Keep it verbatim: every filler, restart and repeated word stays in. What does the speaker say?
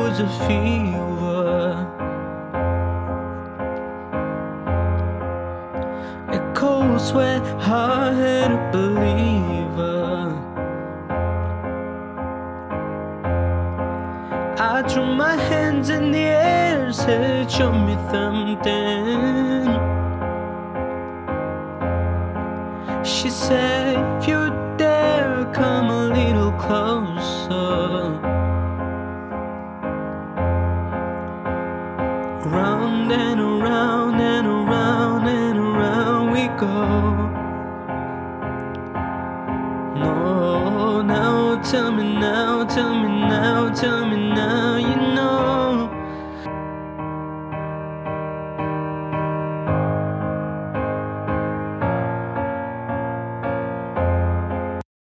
was a fever. A cold sweat, hard-headed believer. I threw my hands in the air, said show me something. She said if you dare come a little closer. Round and around and around and around we go. No, now tell me now, tell me now, tell me now